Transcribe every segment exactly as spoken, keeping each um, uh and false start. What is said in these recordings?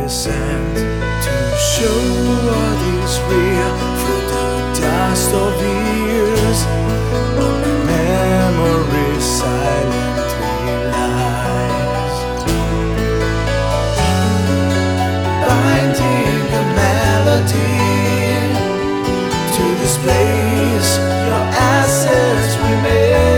present to show what is real through the dust of years. On the memory silently lies, binding a melody to this place your assets remain.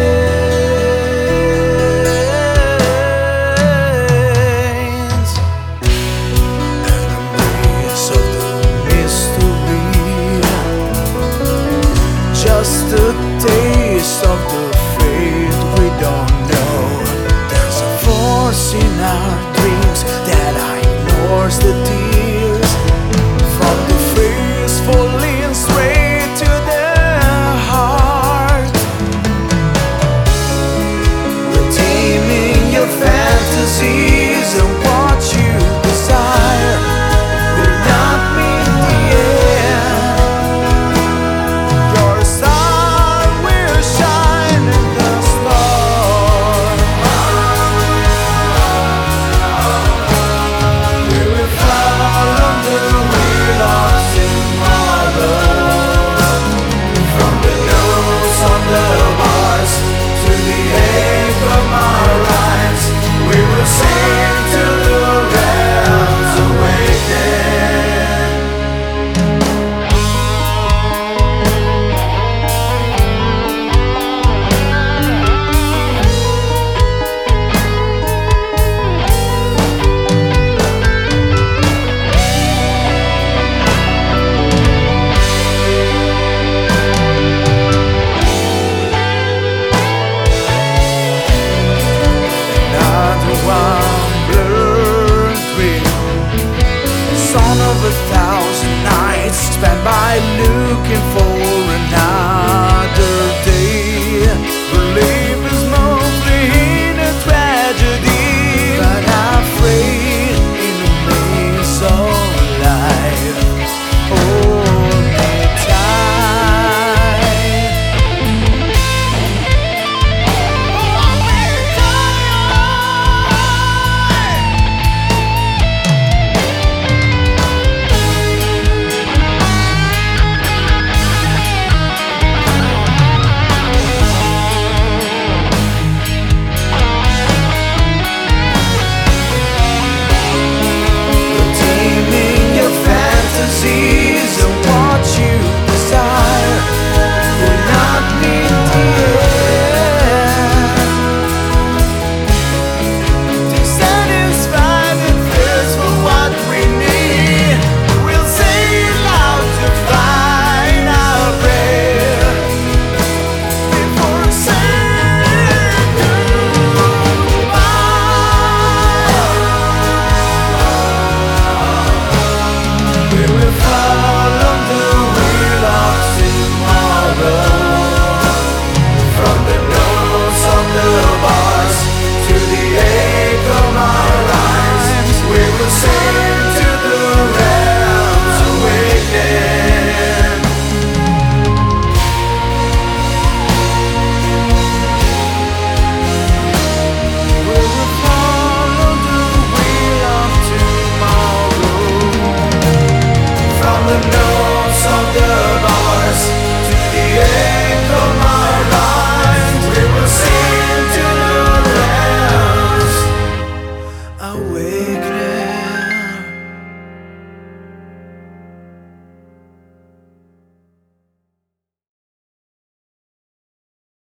Just a taste of the fate we don't know. There's a force in our dreams that ignores the tears from the face falling straight to the heart. Redeeming your fantasies and what you desire will not mean the end. Of a thousand nights spent by looking for an hour.